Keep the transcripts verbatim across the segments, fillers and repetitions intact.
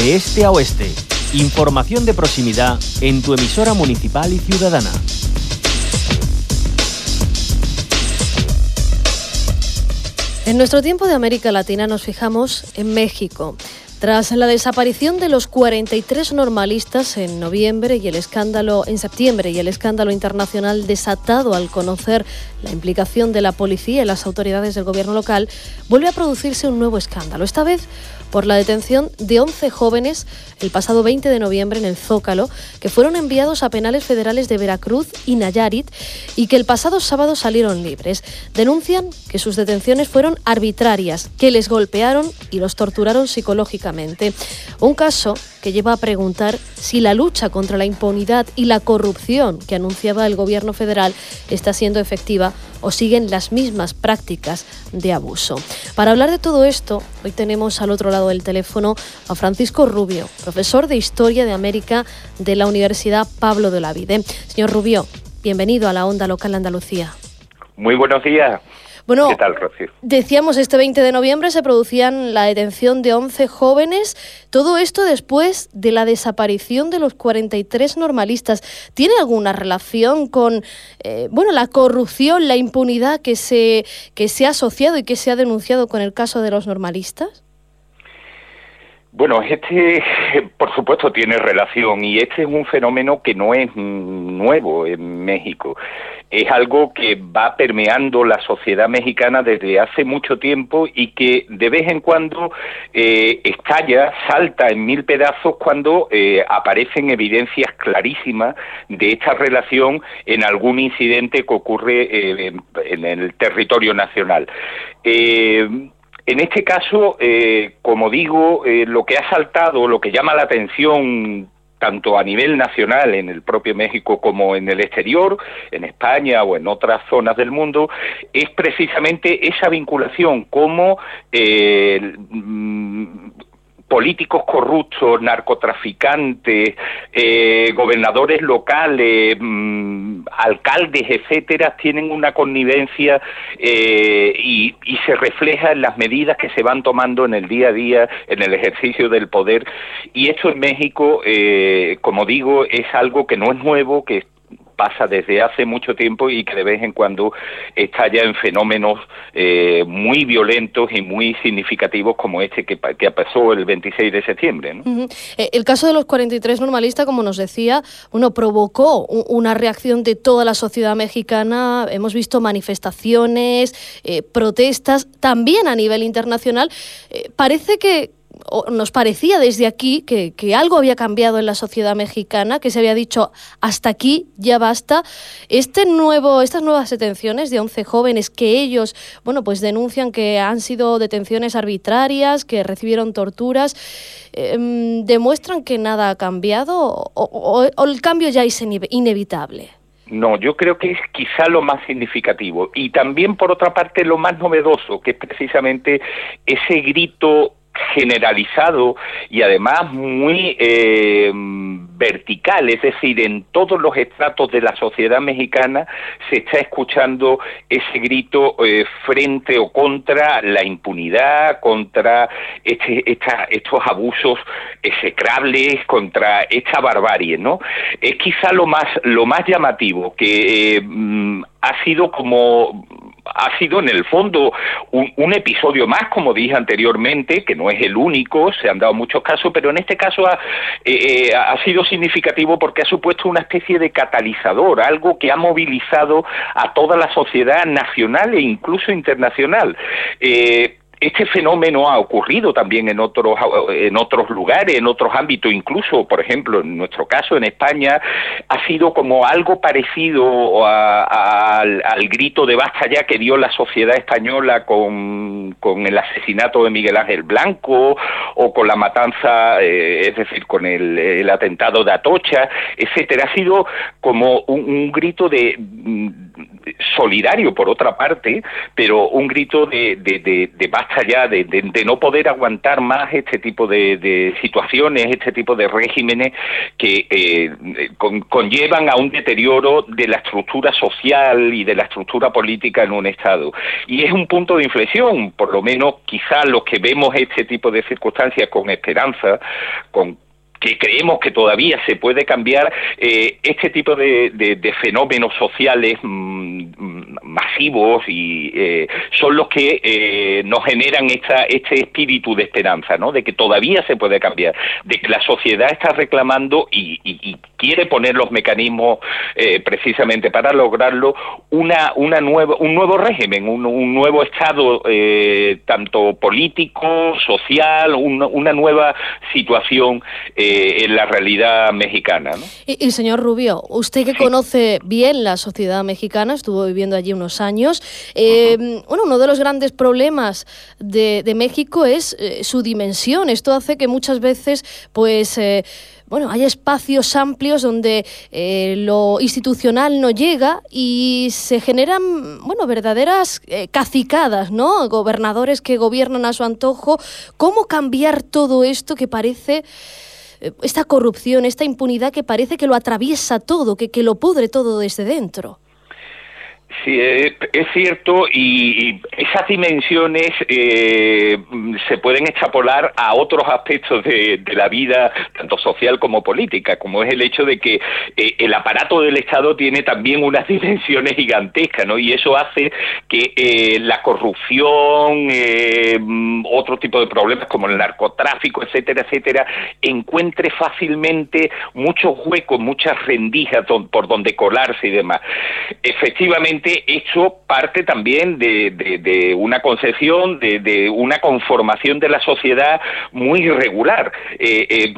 De este a oeste, información de proximidad en tu emisora municipal y ciudadana. En nuestro tiempo de América Latina nos fijamos en México. Tras la desaparición de los cuarenta y tres normalistas en noviembre y el escándalo en septiembre y el escándalo internacional desatado al conocer la implicación de la policía y las autoridades del gobierno local, vuelve a producirse un nuevo escándalo, esta vez por la detención de once jóvenes el pasado veinte de noviembre en el Zócalo, que fueron enviados a penales federales de Veracruz y Nayarit y que el pasado sábado salieron libres. Denuncian que sus detenciones fueron arbitrarias, que les golpearon y los torturaron psicológicamente. Un caso que lleva a preguntar si la lucha contra la impunidad y la corrupción que anunciaba el gobierno federal está siendo efectiva o siguen las mismas prácticas de abuso. Para hablar de todo esto, hoy tenemos al otro lado del teléfono a Francisco Rubio, profesor de Historia de América de la Universidad Pablo de Olavide. Señor Rubio, bienvenido a la Onda Local Andalucía. Muy buenos días. Bueno, ¿qué tal, Rocío? Decíamos, este veinte de noviembre se producían la detención de once jóvenes. Todo esto después de la desaparición de los cuarenta y tres normalistas. ¿Tiene alguna relación con eh, bueno, la corrupción, la impunidad que se, que se ha asociado y que se ha denunciado con el caso de los normalistas? Bueno, este, por supuesto, tiene relación y este es un fenómeno que no es nuevo en México. Es algo que va permeando la sociedad mexicana desde hace mucho tiempo y que de vez en cuando eh, estalla, salta en mil pedazos cuando eh, aparecen evidencias clarísimas de esta relación en algún incidente que ocurre eh, en, en el territorio nacional. Eh, En este caso, eh, como digo, eh, lo que ha saltado, lo que llama la atención tanto a nivel nacional en el propio México como en el exterior, en España o en otras zonas del mundo, es precisamente esa vinculación como eh, políticos corruptos, narcotraficantes, eh, gobernadores locales, mmm, alcaldes, etcétera, tienen una connivencia eh, y, y se refleja en las medidas que se van tomando en el día a día, en el ejercicio del poder. Y esto en México, eh, como digo, es algo que no es nuevo, que pasa desde hace mucho tiempo y que de vez en cuando estalla en fenómenos eh, muy violentos y muy significativos como este que, que pasó el veintiséis de septiembre, ¿no? Uh-huh. El caso de los cuarenta y tres normalistas, como nos decía, uno provocó una reacción de toda la sociedad mexicana. Hemos visto manifestaciones, eh, protestas, también a nivel internacional. Eh, parece que O nos parecía desde aquí que, que algo había cambiado en la sociedad mexicana, que se había dicho hasta aquí, ya basta. Este nuevo, estas nuevas detenciones de once jóvenes que ellos, bueno, pues denuncian que han sido detenciones arbitrarias, que recibieron torturas, eh, ¿demuestran que nada ha cambiado o, o, o el cambio ya es inevitable? No, yo creo que es quizá lo más significativo y también, por otra parte, lo más novedoso, que es precisamente ese grito generalizado y además muy eh, vertical, es decir, en todos los estratos de la sociedad mexicana se está escuchando ese grito eh, frente o contra la impunidad, contra este, esta, estos abusos execrables, contra esta barbarie, ¿no? Es quizá lo más, lo más llamativo, que eh, ha sido como... ha sido en el fondo un, un episodio más, como dije anteriormente, que no es el único, se han dado muchos casos, pero en este caso ha, eh, ha sido significativo porque ha supuesto una especie de catalizador, algo que ha movilizado a toda la sociedad nacional e incluso internacional. Eh, Este fenómeno ha ocurrido también en otros en otros lugares, en otros ámbitos, incluso, por ejemplo, en nuestro caso, en España, ha sido como algo parecido a, a, al, al grito de basta ya que dio la sociedad española con, con el asesinato de Miguel Ángel Blanco o con la matanza, eh, es decir, con el, el atentado de Atocha, etcétera. Ha sido como un, un grito de... solidario por otra parte, pero un grito de, de, de, de basta basta ya de, de, de no poder aguantar más este tipo de, de situaciones, este tipo de regímenes que eh, con, conllevan a un deterioro de la estructura social y de la estructura política en un Estado. Y es un punto de inflexión, por lo menos quizá los que vemos este tipo de circunstancias con esperanza, con que creemos que todavía se puede cambiar, eh, este tipo de, de, de fenómenos sociales mmm, masivos y eh, son los que eh, nos generan esta, este espíritu de esperanza, ¿no? De que todavía se puede cambiar, de que la sociedad está reclamando y, y, y quiere poner los mecanismos eh, precisamente para lograrlo, una, una nueva, un nuevo régimen, un, un nuevo estado eh, tanto político, social, una, una nueva situación eh, en la realidad mexicana, ¿no? Y, y señor Rubio, usted que sí. conoce bien la sociedad mexicana, estuvo viviendo allí unos años, eh, uh-huh. bueno, uno de los grandes problemas de, de México es eh, su dimensión. Esto hace que muchas veces, pues, eh, bueno, hay espacios amplios donde eh, lo institucional no llega y se generan, bueno, verdaderas eh, cacicadas, ¿no? Gobernadores que gobiernan a su antojo. ¿Cómo cambiar todo esto que parece, esta corrupción, esta impunidad que parece que lo atraviesa todo, que, que lo pudre todo desde dentro? Sí, es, es cierto, y, y esas dimensiones eh, se pueden extrapolar a otros aspectos de, de la vida, tanto social como política, como es el hecho de que eh, el aparato del Estado tiene también unas dimensiones gigantescas, ¿no? Y eso hace que eh, la corrupción, eh, otro tipo de problemas como el narcotráfico, etcétera, etcétera, encuentre fácilmente muchos huecos, muchas rendijas don, por donde colarse y demás. Efectivamente, esto parte también de, de, de una concepción, de, de una conformación de la sociedad muy irregular. Eh, eh,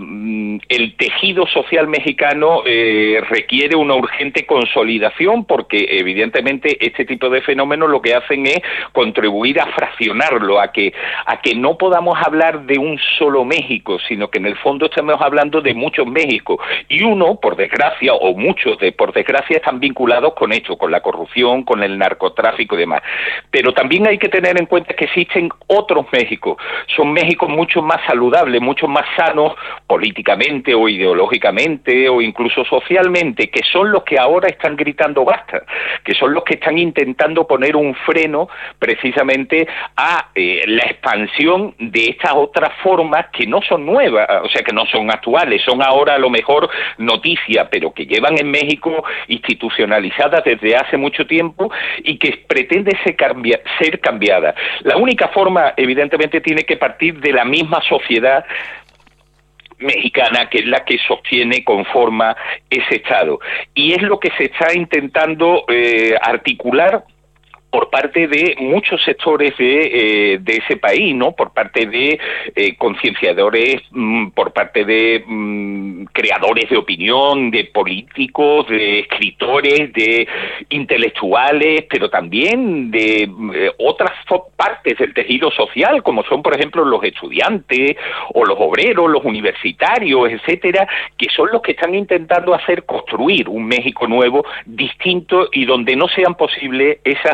el tejido social mexicano eh, requiere una urgente consolidación porque evidentemente este tipo de fenómenos lo que hacen es contribuir a fraccionarlo, a que, a que no podamos hablar de un solo México, sino que en el fondo estamos hablando de muchos Méxicos. Y uno, por desgracia, o muchos, de, por desgracia, están vinculados con esto, con la corrupción, con el narcotráfico y demás. Pero también hay que tener en cuenta que existen otros Méxicos. Son Méxicos mucho más saludables, mucho más sanos políticamente o ideológicamente o incluso socialmente, que son los que ahora están gritando basta, que son los que están intentando poner un freno precisamente a eh, la expansión de estas otras formas que no son nuevas, o sea, que no son actuales, son ahora a lo mejor noticia, pero que llevan en México institucionalizadas desde hace mucho tiempo y que pretende ser, cambia, ser cambiada. La única forma, evidentemente, tiene que partir de la misma sociedad mexicana, que es la que sostiene, conforma ese Estado. Y es lo que se está intentando eh, articular por parte de muchos sectores de, eh, de ese país, ¿no? Por parte de eh, concienciadores, mmm, por parte de mmm, creadores de opinión, de políticos, de escritores, de intelectuales, pero también de eh, otras partes del tejido social, como son, por ejemplo, los estudiantes o los obreros, los universitarios, etcétera, que son los que están intentando hacer construir un México nuevo, distinto y donde no sean posibles esas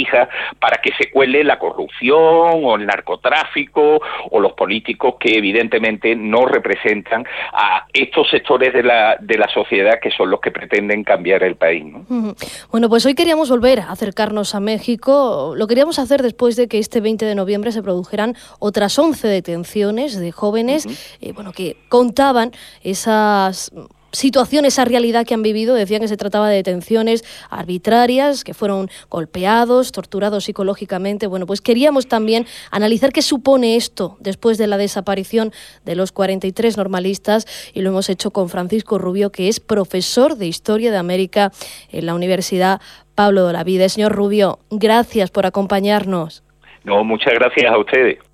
para que se cuele la corrupción o el narcotráfico o los políticos que evidentemente no representan a estos sectores de la, de la sociedad que son los que pretenden cambiar el país, ¿no? Bueno, pues hoy queríamos volver a acercarnos a México. Lo queríamos hacer después de que este veinte de noviembre se produjeran otras once detenciones de jóvenes uh-huh. eh, bueno, que contaban esas situación, esa realidad que han vivido. Decían que se trataba de detenciones arbitrarias, que fueron golpeados, torturados psicológicamente. Bueno, pues queríamos también analizar qué supone esto después de la desaparición de los cuarenta y tres normalistas, y lo hemos hecho con Francisco Rubio, que es profesor de Historia de América en la Universidad Pablo de Olavide. Señor Rubio, gracias por acompañarnos. No, muchas gracias a ustedes.